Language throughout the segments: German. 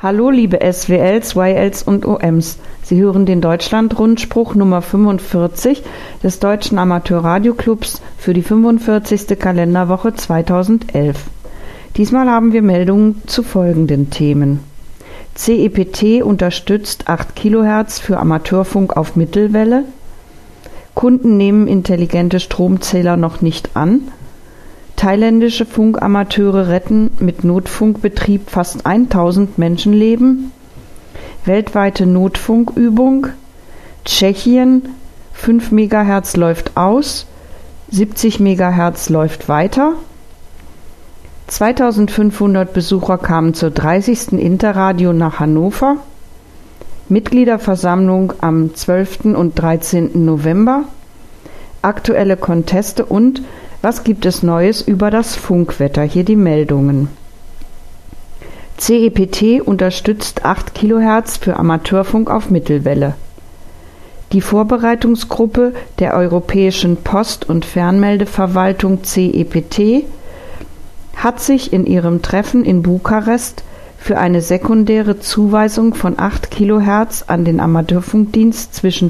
Hallo liebe SWLs, YLs und OMs. Sie hören den Deutschland-Rundspruch Nummer 45 des Deutschen Amateurradioclubs für die 45. Kalenderwoche 2011. Diesmal haben wir Meldungen zu folgenden Themen. CEPT unterstützt 8 kHz für Amateurfunk auf Mittelwelle. Kunden nehmen intelligente Stromzähler noch nicht an. Thailändische Funkamateure retten mit Notfunkbetrieb fast 1000 Menschenleben. Weltweite Notfunkübung. Tschechien, 5 MHz läuft aus, 70 MHz läuft weiter. 2500 Besucher kamen zur 30. Interradio nach Hannover. Mitgliederversammlung am 12. und 13. November. Aktuelle Conteste und was gibt es Neues über das Funkwetter? Hier die Meldungen. CEPT unterstützt 8 kHz für Amateurfunk auf Mittelwelle. Die Vorbereitungsgruppe der Europäischen Post- und Fernmeldeverwaltung CEPT hat sich in ihrem Treffen in Bukarest für eine sekundäre Zuweisung von 8 kHz an den Amateurfunkdienst zwischen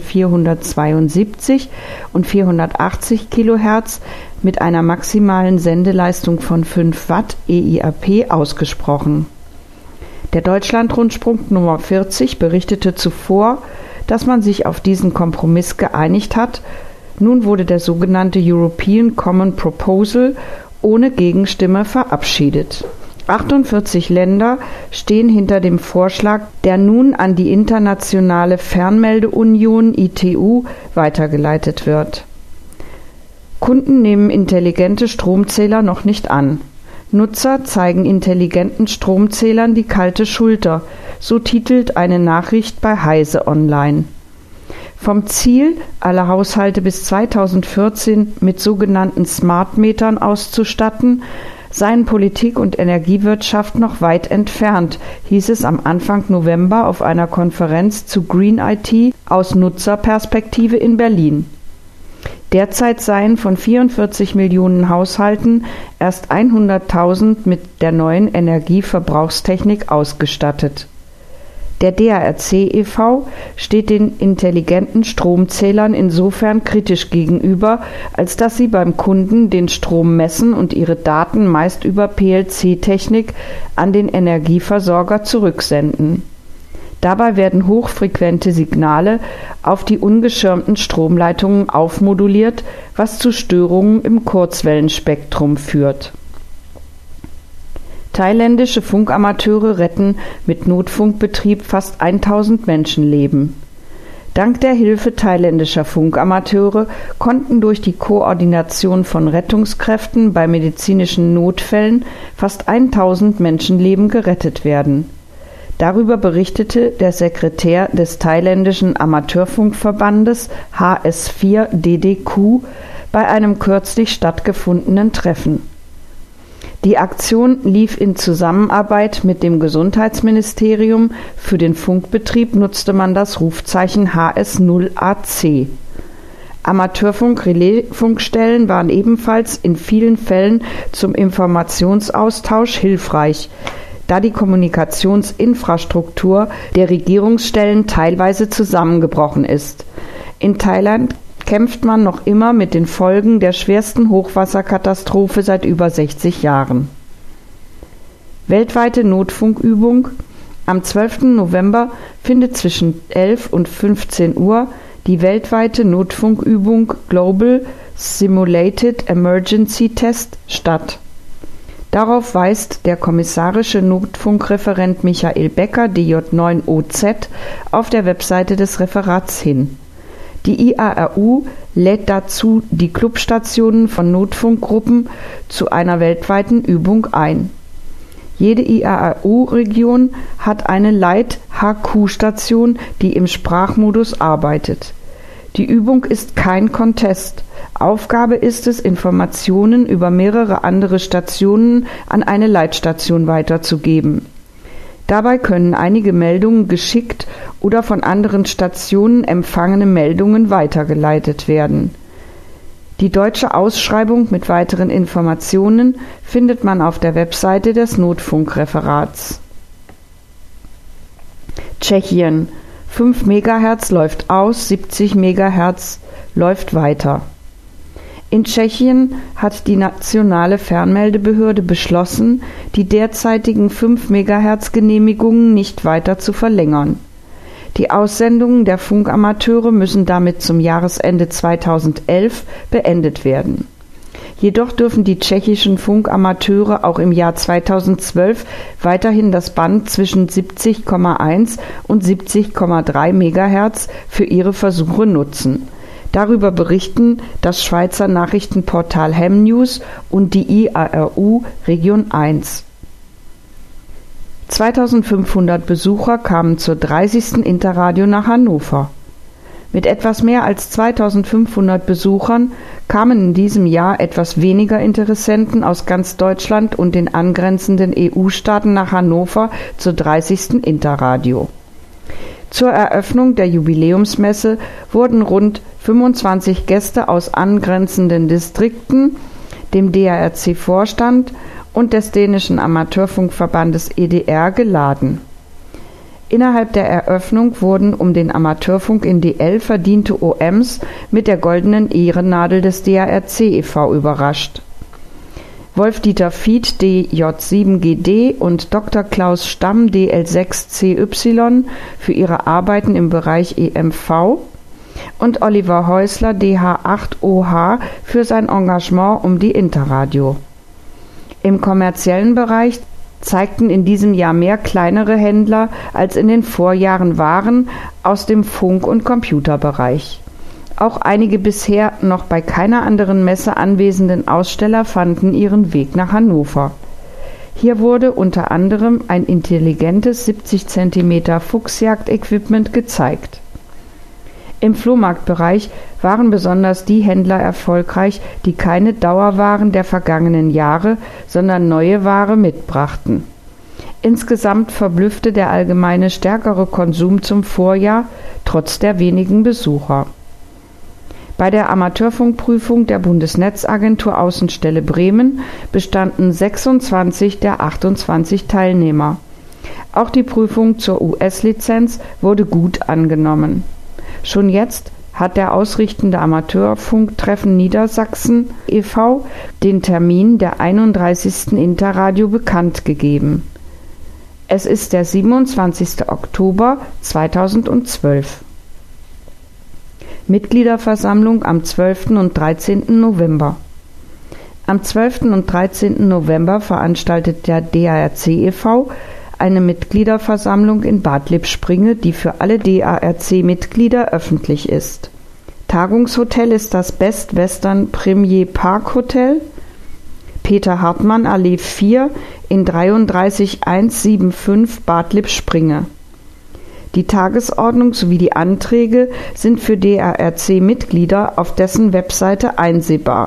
472 und 480 kHz mit einer maximalen Sendeleistung von 5 Watt EIAP ausgesprochen. Der Deutschland-Rundspruch Nummer 40 berichtete zuvor, dass man sich auf diesen Kompromiss geeinigt hat. Nun wurde der sogenannte European Common Proposal ohne Gegenstimme verabschiedet. 48 Länder stehen hinter dem Vorschlag, der nun an die Internationale Fernmeldeunion ITU weitergeleitet wird. Kunden nehmen intelligente Stromzähler noch nicht an. Nutzer zeigen intelligenten Stromzählern die kalte Schulter, so titelt eine Nachricht bei Heise Online. Vom Ziel, alle Haushalte bis 2014 mit sogenannten Smartmetern auszustatten, seien Politik und Energiewirtschaft noch weit entfernt, hieß es am Anfang November auf einer Konferenz zu Green IT aus Nutzerperspektive in Berlin. Derzeit seien von 44 Millionen Haushalten erst 100.000 mit der neuen Energieverbrauchstechnik ausgestattet. Der DARC e.V. steht den intelligenten Stromzählern insofern kritisch gegenüber, als dass sie beim Kunden den Strom messen und ihre Daten meist über PLC-Technik an den Energieversorger zurücksenden. Dabei werden hochfrequente Signale auf die ungeschirmten Stromleitungen aufmoduliert, was zu Störungen im Kurzwellenspektrum führt. Thailändische Funkamateure retten mit Notfunkbetrieb fast 1000 Menschenleben. Dank der Hilfe thailändischer Funkamateure konnten durch die Koordination von Rettungskräften bei medizinischen Notfällen fast 1000 Menschenleben gerettet werden. Darüber berichtete der Sekretär des thailändischen Amateurfunkverbandes HS4DDQ bei einem kürzlich stattgefundenen Treffen. Die Aktion lief in Zusammenarbeit mit dem Gesundheitsministerium. Für den Funkbetrieb nutzte man das Rufzeichen HS0AC. Amateurfunk-Relaisfunkstellen waren ebenfalls in vielen Fällen zum Informationsaustausch hilfreich, da die Kommunikationsinfrastruktur der Regierungsstellen teilweise zusammengebrochen ist. In Thailand kämpft man noch immer mit den Folgen der schwersten Hochwasserkatastrophe seit über 60 Jahren. Weltweite Notfunkübung. Am 12. November findet zwischen 11 und 15 Uhr die weltweite Notfunkübung Global Simulated Emergency Test statt. Darauf weist der kommissarische Notfunkreferent Michael Becker, DJ9OZ, auf der Webseite des Referats hin. Die IARU lädt dazu die Clubstationen von Notfunkgruppen zu einer weltweiten Übung ein. Jede IARU-Region hat eine Leit-HQ-Station, die im Sprachmodus arbeitet. Die Übung ist kein Contest. Aufgabe ist es, Informationen über mehrere andere Stationen an eine Leitstation weiterzugeben. Dabei können einige Meldungen geschickt oder von anderen Stationen empfangene Meldungen weitergeleitet werden. Die deutsche Ausschreibung mit weiteren Informationen findet man auf der Webseite des Notfunkreferats. Tschechien: 5 MHz läuft aus, 70 MHz läuft weiter. In Tschechien hat die nationale Fernmeldebehörde beschlossen, die derzeitigen 5 MHz-Genehmigungen nicht weiter zu verlängern. Die Aussendungen der Funkamateure müssen damit zum Jahresende 2011 beendet werden. Jedoch dürfen die tschechischen Funkamateure auch im Jahr 2012 weiterhin das Band zwischen 70,1 und 70,3 MHz für ihre Versuche nutzen. Darüber berichten das Schweizer Nachrichtenportal HemNews und die IARU Region 1. 2500 Besucher kamen zur 30. Interradio nach Hannover. Mit etwas mehr als 2500 Besuchern kamen in diesem Jahr etwas weniger Interessenten aus ganz Deutschland und den angrenzenden EU-Staaten nach Hannover zur 30. Interradio. Zur Eröffnung der Jubiläumsmesse wurden rund 25 Gäste aus angrenzenden Distrikten, dem DARC-Vorstand und des dänischen Amateurfunkverbandes EDR geladen. Innerhalb der Eröffnung wurden um den Amateurfunk in DL verdiente OMs mit der goldenen Ehrennadel des DARC e.V. überrascht. Wolf-Dieter Fied DJ7GD und Dr. Klaus Stamm DL6CY für ihre Arbeiten im Bereich EMV und Oliver Häusler DH8OH für sein Engagement um die Interradio. Im kommerziellen Bereich zeigten in diesem Jahr mehr kleinere Händler als in den Vorjahren Waren aus dem Funk- und Computerbereich. Auch einige bisher noch bei keiner anderen Messe anwesenden Aussteller fanden ihren Weg nach Hannover. Hier wurde unter anderem ein intelligentes 70 cm Fuchsjagd-Equipment gezeigt. Im Flohmarktbereich waren besonders die Händler erfolgreich, die keine Dauerwaren der vergangenen Jahre, sondern neue Ware mitbrachten. Insgesamt verblüffte der allgemeine stärkere Konsum zum Vorjahr, trotz der wenigen Besucher. Bei der Amateurfunkprüfung der Bundesnetzagentur Außenstelle Bremen bestanden 26 der 28 Teilnehmer. Auch die Prüfung zur US-Lizenz wurde gut angenommen. Schon jetzt hat der ausrichtende Amateurfunktreffen Niedersachsen e.V. den Termin der 31. Interradio bekannt gegeben. Es ist der 27. Oktober 2012. Mitgliederversammlung am 12. und 13. November. Am 12. und 13. November veranstaltet der DARC e.V. eine Mitgliederversammlung in Bad Lippspringe, die für alle DARC-Mitglieder öffentlich ist. Tagungshotel ist das Best Western Premier Park Hotel, Peter Hartmann Allee 4 in 33175 Bad Lippspringe. Die Tagesordnung sowie die Anträge sind für DARC-Mitglieder auf dessen Webseite einsehbar.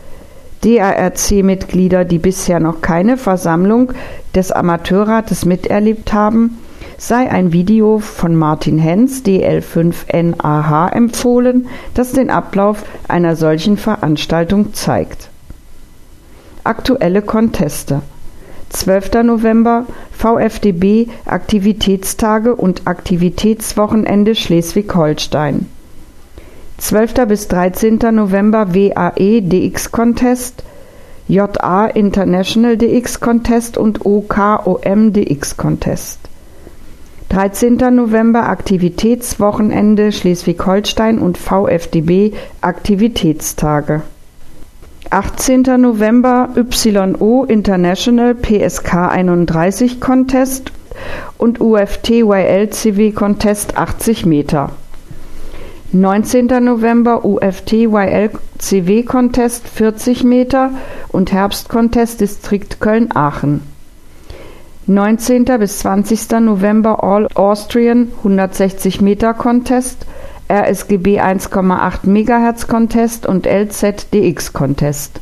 DARC-Mitglieder, die bisher noch keine Versammlung des Amateurrates miterlebt haben, sei ein Video von Martin Henz DL5NAH empfohlen, das den Ablauf einer solchen Veranstaltung zeigt. Aktuelle Conteste: 12. November VfDB Aktivitätstage und Aktivitätswochenende Schleswig-Holstein. 12. bis 13. November WAE DX Contest, JA International DX Contest und OKOM DX Contest. 13. November Aktivitätswochenende Schleswig-Holstein und VfDB Aktivitätstage. 18. November YO International PSK 31 Contest und UFT-YL-CW Contest 80 Meter. 19. November UFT-YL-CW Contest 40 Meter und Herbstcontest Distrikt Köln-Aachen. 19. bis 20. November All Austrian 160 Meter Contest, RSGB 1,8 MHz Contest und LZDX Contest.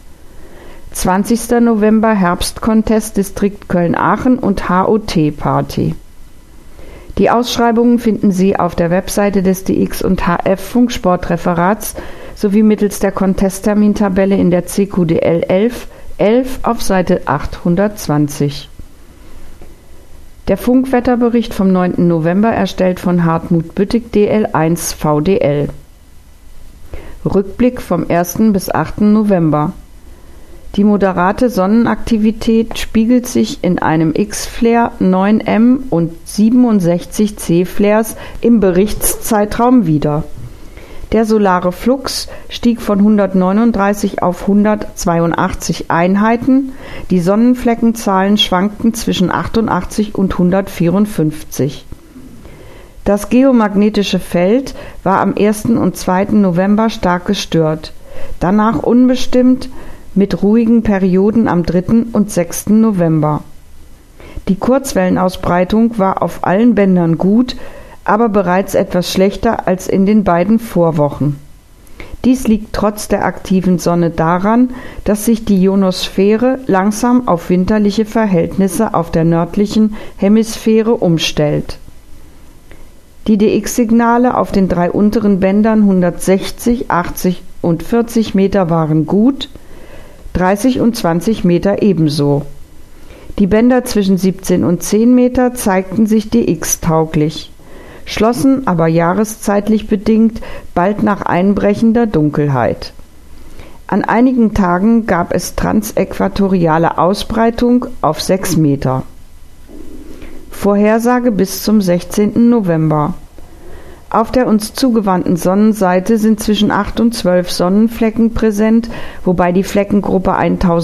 20. November Herbstcontest Distrikt Köln-Aachen und HOT Party. Die Ausschreibungen finden Sie auf der Webseite des DX und HF Funksportreferats sowie mittels der Contesttermintabelle in der CQDL 11 auf Seite 820. Der Funkwetterbericht vom 9. November erstellt von Hartmut Büttig DL1 VDL. Rückblick vom 1. bis 8. November. Die moderate Sonnenaktivität spiegelt sich in einem X-Flare 9M und 67 C-Flares im Berichtszeitraum wider. Der solare Flux stieg von 139 auf 182 Einheiten, die Sonnenfleckenzahlen schwankten zwischen 88 und 154. Das geomagnetische Feld war am 1. und 2. November stark gestört, danach unbestimmt mit ruhigen Perioden am 3. und 6. November. Die Kurzwellenausbreitung war auf allen Bändern gut, aber bereits etwas schlechter als in den beiden Vorwochen. Dies liegt trotz der aktiven Sonne daran, dass sich die Ionosphäre langsam auf winterliche Verhältnisse auf der nördlichen Hemisphäre umstellt. Die DX-Signale auf den 3 unteren Bändern 160, 80 und 40 Meter waren gut, 30 und 20 Meter ebenso. Die Bänder zwischen 17 und 10 Meter zeigten sich DX-tauglich, schlossen aber jahreszeitlich bedingt bald nach einbrechender Dunkelheit. An einigen Tagen gab es transäquatoriale Ausbreitung auf 6 Meter. Vorhersage bis zum 16. November. Auf der uns zugewandten Sonnenseite sind zwischen 8 und 12 Sonnenflecken präsent, wobei die Fleckengruppe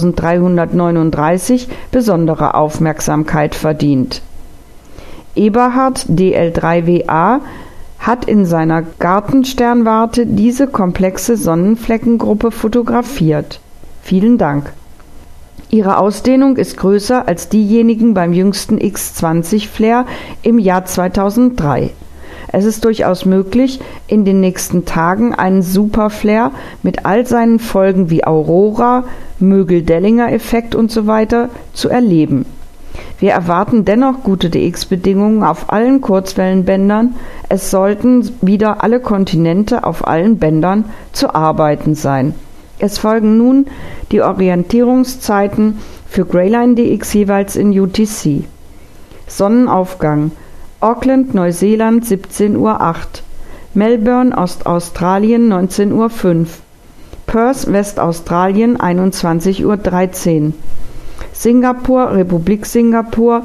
1339 besondere Aufmerksamkeit verdient. Eberhard DL3WA hat in seiner Gartensternwarte diese komplexe Sonnenfleckengruppe fotografiert. Vielen Dank. Ihre Ausdehnung ist größer als diejenigen beim jüngsten X20-Flare im Jahr 2003. Es ist durchaus möglich, in den nächsten Tagen einen Superflare mit all seinen Folgen wie Aurora, Mögel-Dellinger-Effekt usw. zu erleben. Wir erwarten dennoch gute DX-Bedingungen auf allen Kurzwellenbändern. Es sollten wieder alle Kontinente auf allen Bändern zu arbeiten sein. Es folgen nun die Orientierungszeiten für Greyline DX jeweils in UTC. Sonnenaufgang: Auckland, Neuseeland 17:08 Uhr, Melbourne, Ostaustralien 19:05 Uhr, Perth, Westaustralien 21:13 Uhr, Singapur, Republik Singapur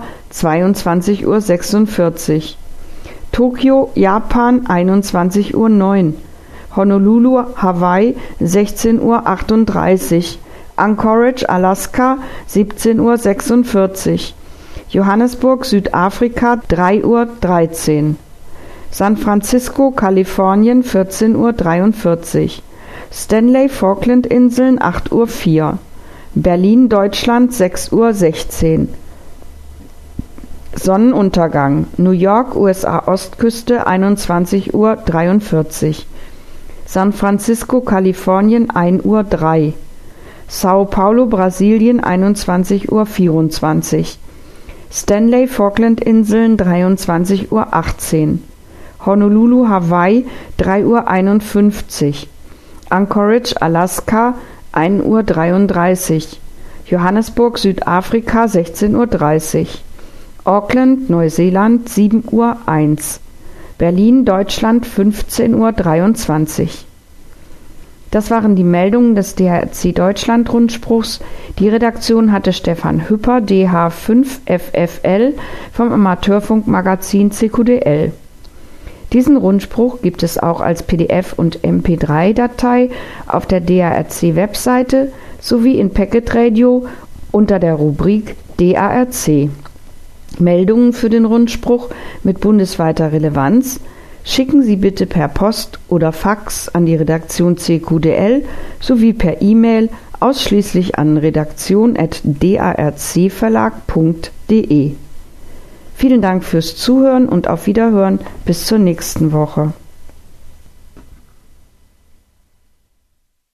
22:46 Uhr, Tokio, Japan 21:09 Uhr, Honolulu, Hawaii 16:38 Uhr, Anchorage, Alaska 17:46 Uhr, Johannesburg, Südafrika 3:13 Uhr, San Francisco, Kalifornien 14:43 Uhr, Stanley, Falklandinseln 8:04 Uhr, Berlin, Deutschland 6:16 Uhr. Sonnenuntergang: New York, USA Ostküste 21:43 Uhr, San Francisco, Kalifornien 1:03 Uhr, Sao Paulo, Brasilien 21:24 Uhr, Stanley, Falklandinseln 23:18 Uhr, Honolulu, Hawaii 3:51 Uhr, Anchorage, Alaska 1:33 Uhr, Johannesburg, Südafrika 16:30 Uhr, Auckland, Neuseeland 7:01 Uhr, Berlin, Deutschland 15:23 Uhr. Das waren die Meldungen des DHRC Deutschland Rundspruchs. Die Redaktion hatte Stefan Hüpper, DH5FFL vom Amateurfunkmagazin CQDL. Diesen Rundspruch gibt es auch als PDF- und MP3-Datei auf der DARC-Webseite sowie in Packet Radio unter der Rubrik DARC. Meldungen für den Rundspruch mit bundesweiter Relevanz schicken Sie bitte per Post oder Fax an die Redaktion CQDL sowie per E-Mail ausschließlich an redaktion@darcverlag.de. Vielen Dank fürs Zuhören und auf Wiederhören bis zur nächsten Woche.